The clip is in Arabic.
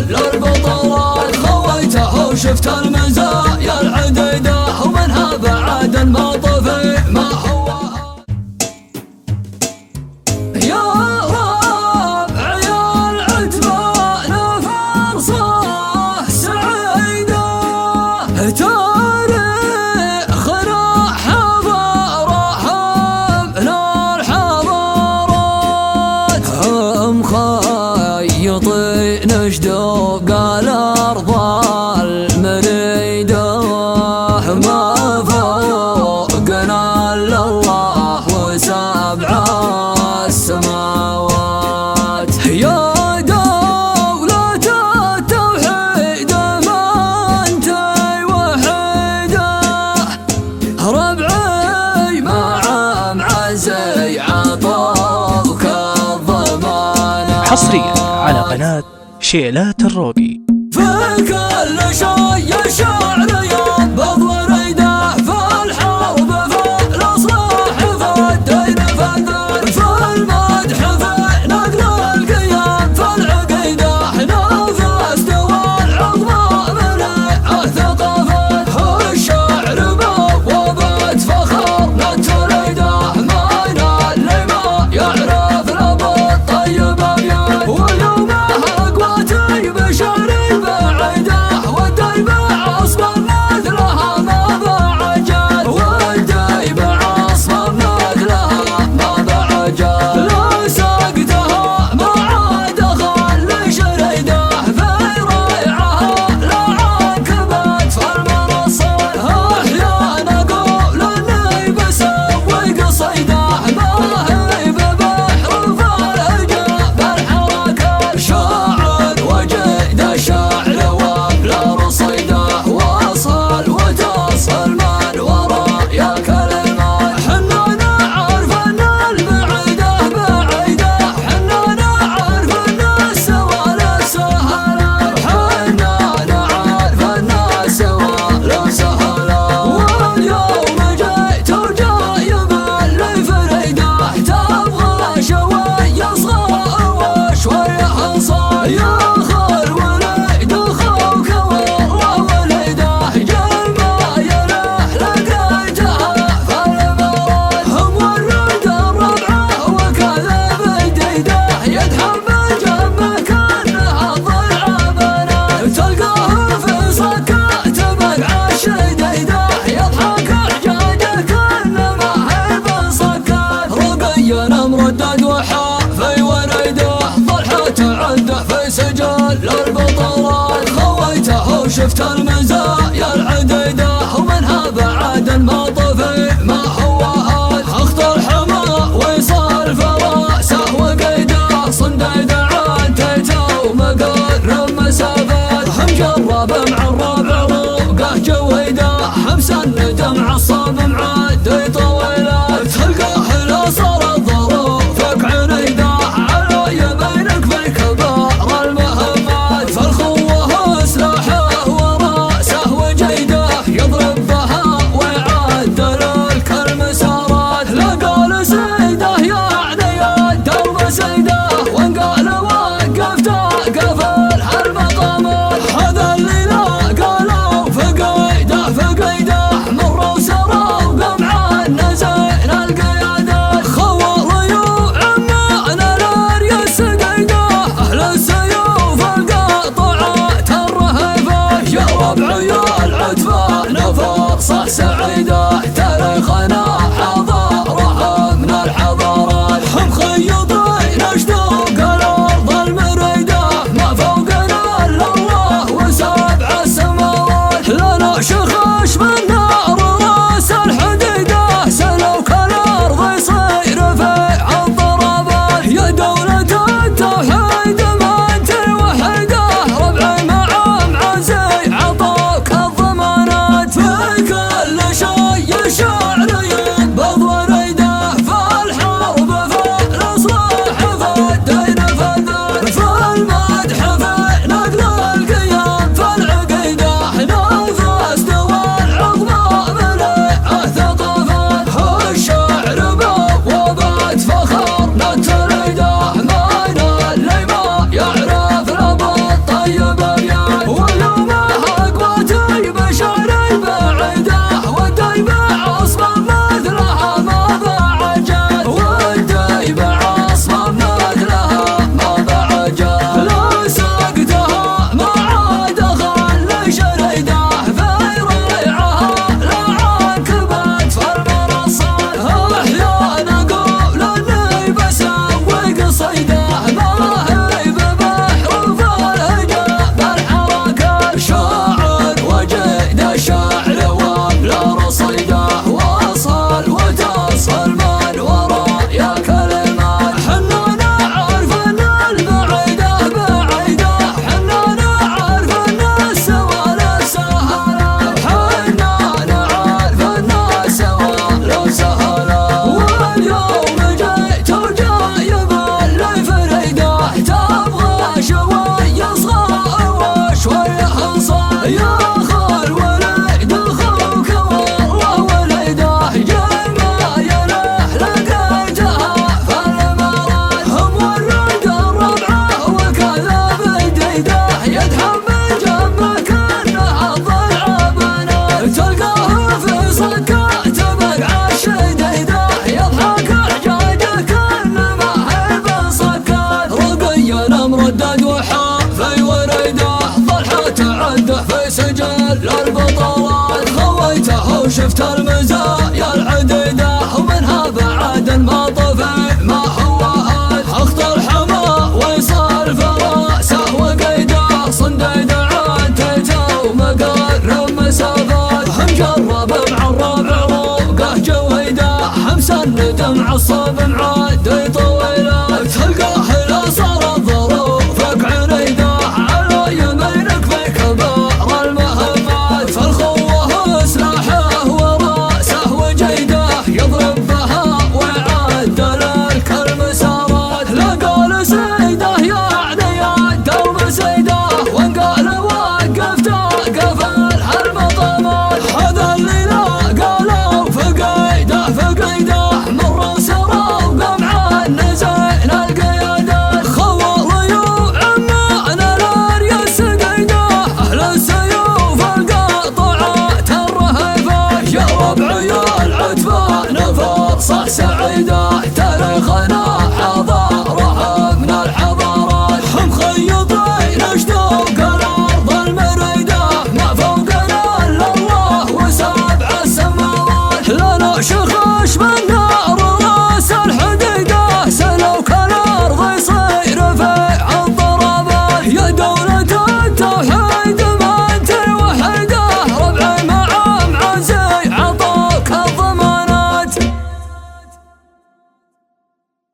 للبطولات خويته وشفت المزايا العديدة ومنها بعد ما طفي ما هو يا ربع يا العتبان فرصة سعيدة تاريخنا حضارة من الحضارات مخيطين اشدوق الأرض المريدة ما فوقنا إلا الله وسبع السماوات يا دولة التوحيد ما انتي وحيدة ربعي مع معزي عطوك الضمانات. حصريا على قناة شيلات الروقي. في كل شي الشعر ينبض وريده في الحرب في الإصلاح في الدين في الذل في المدح في نقل القيام في العقيدة نافست والعظمى منع الثقافات الشعر بوابة فخر نتريده ما ينال لما يعرف لب الطيب أبيات واليوم أقواتي بشعري بعيده والدايبة عصبا مثلها ما بعجل والدايبة عصبا مثلها ما بعجل لا سقتها ما عاد خلي شريده في ريعها لا عنكبت في المنصة أحيانا أقول إني بسوي قصيده ما هي ببحر فالهجاء بالحركة شاعر وجيد الشعر وبلا رصيده وصل وتصل من وراء يا كلمات حنا نعرف ان البعيده بعيده حنا نعرف ان السوالف سهله حنا نعرف ان السوالف سهله واليوم جيت وجايب اللي فريده تبغى شوي صغار وشوي حصان يا خال وليد اخوك والله وليده جمع يله لقيتها في البرد مورد الربعه وكذا بجديده يتحمل جنبه كانها ضيعه بنات تلقاه في صكات مقع الشديده يضحك حجاجه كانما هي بصكات رقينا مردد وحافي وريده ضلحه عنده في سجل للبطولات خويته وشفت المزايا العديدة ومنها بعد ما طفي ما هو هاد اخت الحما ويصال فراسه وقيده صنديده عديته ومقرب مسافات مجرب مع الربع روقه جويده مسند مع الصاب معدي طويلات تلقاه لا صارت ظروفك عنيده على يمينك في كبار المهمات فالخوه سلاحه وراسه وجيده سجل البطولات خويته وشفت المزايا العديدة ومنها بعد ما طفي ما هو هاد اخت الحما ويصال فراسه وقيده صنديد عدته ومقرب مسافات مجرب مع الربع روقه جويده مسند معصب مع